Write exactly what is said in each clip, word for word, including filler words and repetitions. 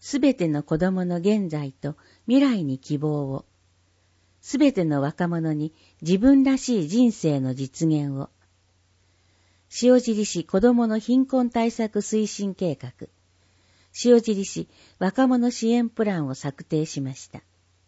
すべての子供の現在と未来に希望を、すべての若者に自分らしい人生の実現を、塩尻市子どもの貧困対策推進計画、塩尻市若者支援プランを策定しました。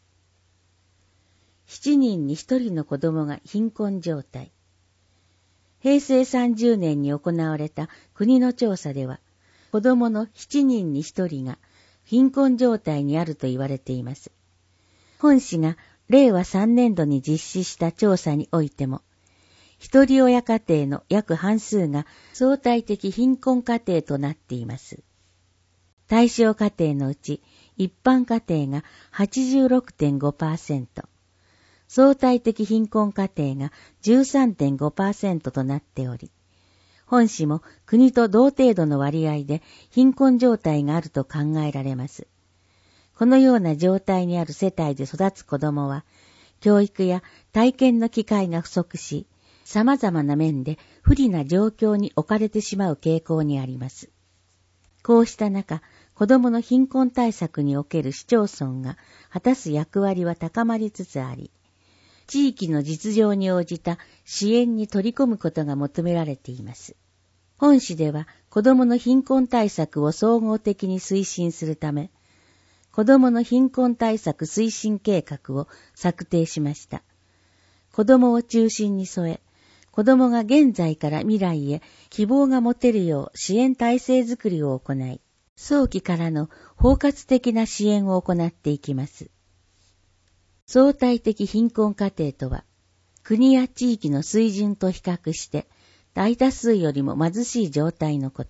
しちにんにひとりの子どもが貧困状態。平成さんじゅうねんに行われた国の調査では、子どものしちにんにひとりが貧困状態にあると言われています。本市がれいわさんねんどに実施した調査においても、一人親家庭の約半数が相対的貧困家庭となっています。対象家庭のうち一般家庭が はちじゅうろくてんごパーセント、相対的貧困家庭が じゅうさんてんごパーセント となっており、本市も国と同程度の割合で貧困状態があると考えられます。このような状態にある世帯で育つ子どもは、教育や体験の機会が不足し、様々な面で不利な状況に置かれてしまう傾向にあります。こうした中、子どもの貧困対策における市町村が果たす役割は高まりつつあり、地域の実情に応じた支援に取り込むことが求められています。本市では子どもの貧困対策を総合的に推進するため、子どもの貧困対策推進計画を策定しました。子どもを中心に添え、子どもが現在から未来へ希望が持てるよう支援体制づくりを行い、早期からの包括的な支援を行っていきます。相対的貧困家庭とは、国や地域の水準と比較して大多数よりも貧しい状態のこと。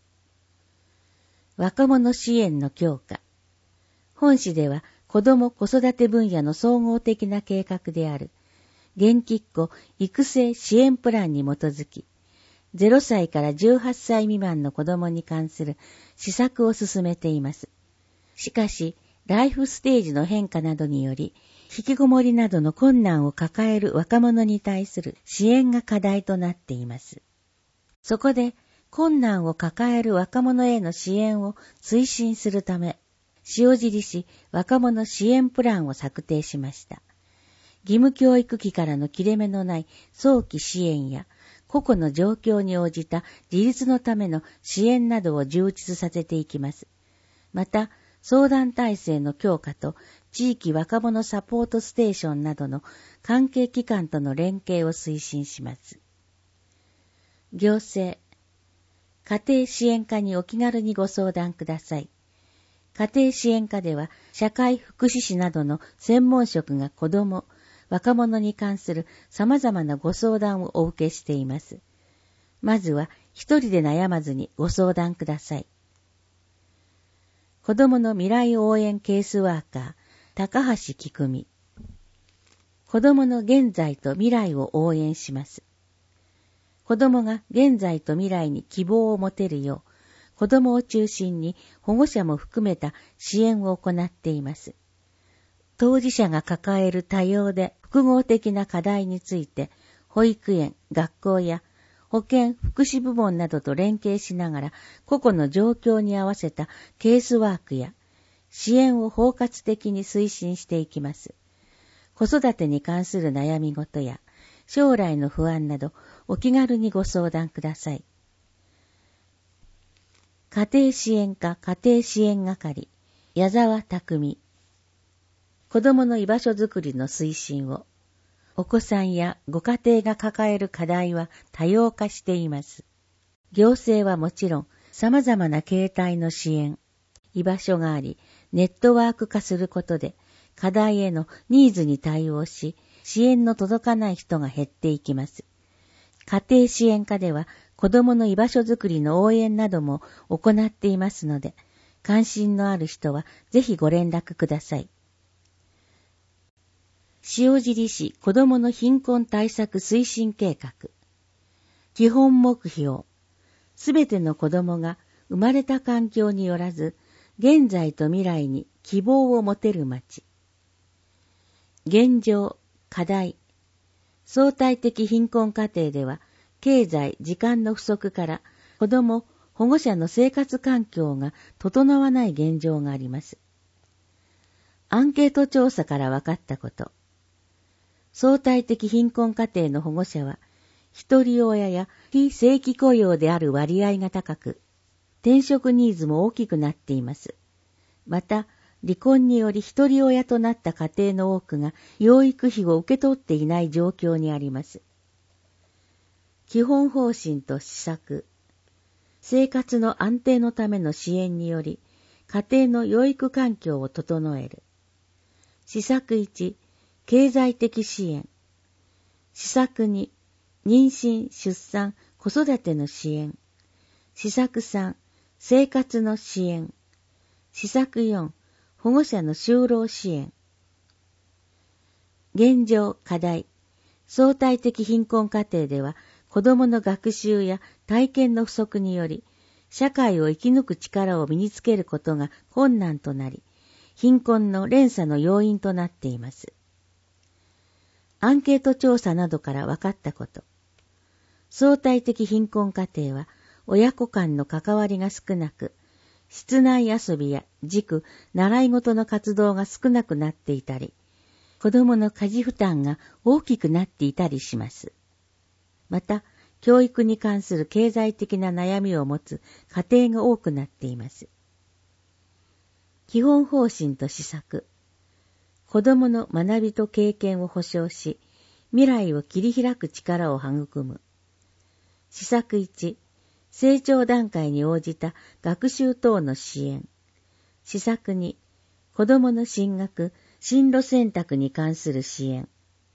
若者支援の強化。本市では子ども子育て分野の総合的な計画である現きっ子育成支援プランに基づき、ゼロさいからじゅうはっさい未満の子どもに関する施策を進めています。しかし、ライフステージの変化などにより、引きこもりなどの困難を抱える若者に対する支援が課題となっています。そこで、困難を抱える若者への支援を推進するため、塩尻市若者支援プランを策定しました。義務教育期からの切れ目のない早期支援や、個々の状況に応じた自立のための支援などを充実させていきます。また、相談体制の強化と地域若者サポートステーションなどの関係機関との連携を推進します。行政、家庭支援課にお気軽にご相談ください。家庭支援課では社会福祉士などの専門職が子ども、若者に関する様々なご相談をお受けしています。まずは一人で悩まずにご相談ください。子どもの未来応援ケースワーカー、高橋きくみ。子どもの現在と未来を応援します。子どもが現在と未来に希望を持てるよう、子どもを中心に保護者も含めた支援を行っています。当事者が抱える多様で複合的な課題について、保育園、学校や保健福祉部門などと連携しながら、個々の状況に合わせたケースワークや支援を包括的に推進していきます。子育てに関する悩み事や将来の不安など、お気軽にご相談ください。家庭支援課家庭支援係、矢沢匠。子どもの居場所づくりの推進を。お子さんやご家庭が抱える課題は多様化しています。行政はもちろん様々な形態の支援、居場所があり、ネットワーク化することで課題へのニーズに対応し、支援の届かない人が減っていきます。家庭支援課では子どもの居場所づくりの応援なども行っていますので、関心のある人はぜひご連絡ください。塩尻市子どもの貧困対策推進計画。基本目標。すべての子どもが生まれた環境によらず、現在と未来に希望を持てる町。現状、課題。相対的貧困家庭では、経済、時間の不足から子ども、 保護者の生活環境が整わない現状があります。アンケート調査から分かったこと。相対的貧困家庭の保護者は、一人親や非正規雇用である割合が高く、転職ニーズも大きくなっています。また、離婚により一人親となった家庭の多くが養育費を受け取っていない状況にあります。基本方針と施策。生活の安定のための支援により、家庭の養育環境を整える。施策いち、経済的支援。施策に、妊娠、出産、子育ての支援。施策さん、生活の支援。施策よん、保護者の就労支援。現状、課題。相対的貧困家庭では、子どもの学習や体験の不足により、社会を生き抜く力を身につけることが困難となり、貧困の連鎖の要因となっています。アンケート調査などから分かったこと。相対的貧困家庭は、親子間の関わりが少なく、室内遊びや塾、習い事の活動が少なくなっていたり、子どもの家事負担が大きくなっていたりします。また、教育に関する経済的な悩みを持つ家庭が多くなっています。基本方針と施策。子どもの学びと経験を保障し、未来を切り開く力を育む。施策いち、成長段階に応じた学習等の支援。施策に、子どもの進学、進路選択に関する支援。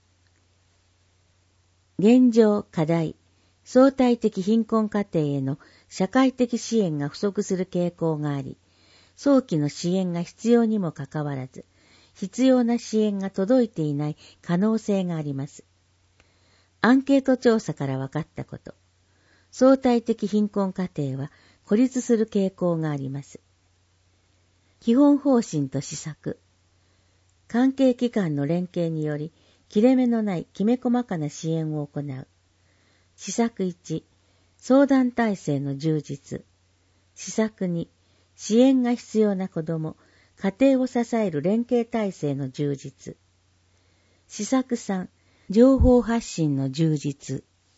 現状、課題、相対的貧困家庭への社会的支援が不足する傾向があり、早期の支援が必要にもかかわらず、必要な支援が届いていない可能性があります。アンケート調査から分かったこと。相対的貧困家庭は孤立する傾向があります。基本方針と施策。関係機関の連携により、切れ目のないきめ細かな支援を行う。施策いち、相談体制の充実。施策に、支援が必要な子ども、家庭を支える連携体制の充実。施策さん、情報発信の充実。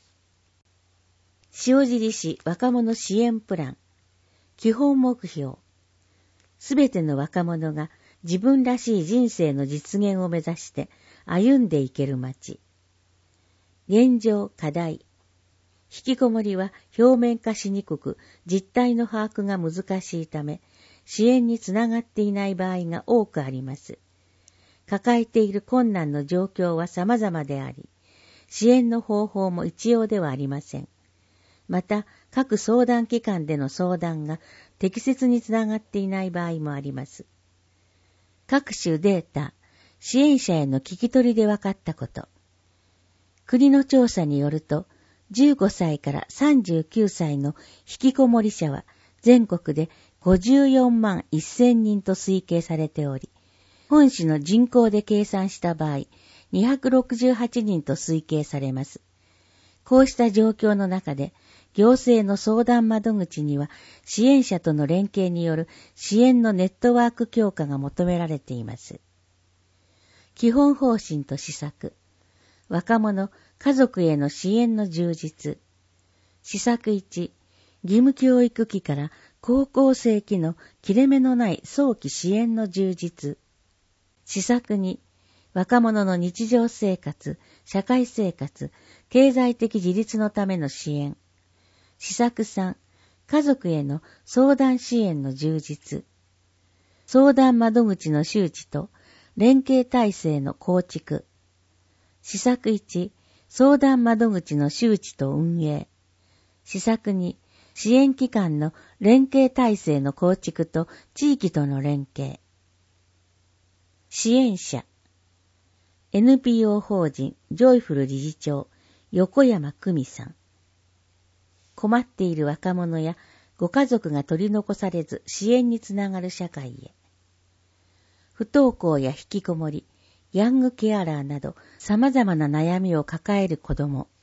塩尻市若者支援プラン。基本目標。すべての若者が自分らしい人生の実現を目指して歩んでいける街。現状、課題。引きこもりは表面化しにくく、実態の把握が難しいため、支援につながっていない場合が多くあります。抱えている困難の状況は様々であり、支援の方法も一様ではありません。また、各相談機関での相談が適切につながっていない場合もあります。各種データ、支援者への聞き取りで分かったこと。国の調査によると、じゅうごさいからさんじゅうきゅうさいの引きこもり者は全国でごじゅうよんまんせんにんと推計されており、本市の人口で計算した場合、にひゃくろくじゅうはちにんと推計されます。こうした状況の中で、行政の相談窓口には支援者との連携による支援のネットワーク強化が求められています。基本方針と施策。若者、家族への支援の充実。施策いち、義務教育期から高校生期の切れ目のない早期支援の充実。施策に、若者の日常生活、社会生活、経済的自立のための支援。施策さん、家族への相談支援の充実。相談窓口の周知と連携体制の構築。施策いち、相談窓口の周知と運営。施策に、支援機関の連携体制の構築と地域との連携。支援者。エヌピーオー 法人ジョイフル理事長、横山久美さん。困っている若者やご家族が取り残されず支援につながる社会へ。不登校や引きこもり、ヤングケアラーなど様々な悩みを抱える子ども、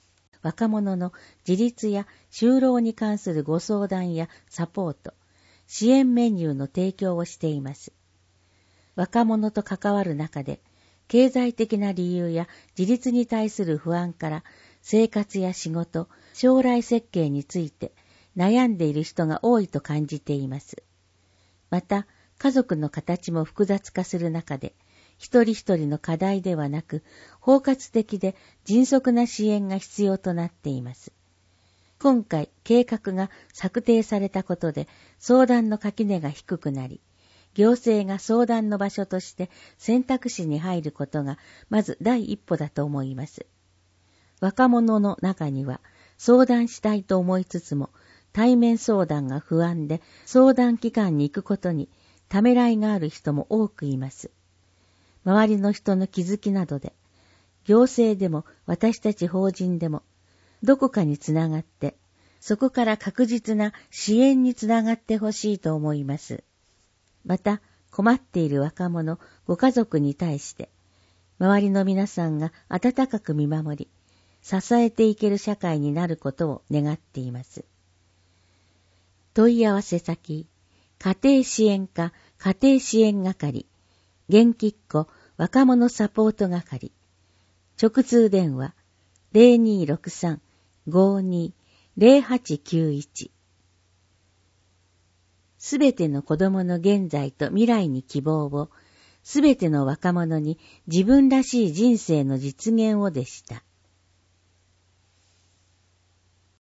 若者の自立や就労に関するご相談やサポート、支援メニューの提供をしています。若者と関わる中で、経済的な理由や自立に対する不安から生活や仕事、将来設計について悩んでいる人が多いと感じています。また、家族の形も複雑化する中で、一人一人の課題ではなく、包括的で迅速な支援が必要となっています。今回、計画が策定されたことで、相談の垣根が低くなり、行政が相談の場所として選択肢に入ることが、まず第一歩だと思います。若者の中には、相談したいと思いつつも、対面相談が不安で、相談機関に行くことにためらいがある人も多くいます。周りの人の気づきなどで、行政でも私たち法人でも、どこかにつながって、そこから確実な支援につながってほしいと思います。また、困っている若者、ご家族に対して、周りの皆さんが温かく見守り、支えていける社会になることを願っています。問い合わせ先、家庭支援課家庭支援係、元気っ子若者サポート係、直通電話 ゼロにーろくさん ごーにー ゼロはちきゅういち。すべての子供の現在と未来に希望を、すべての若者に自分らしい人生の実現をでした。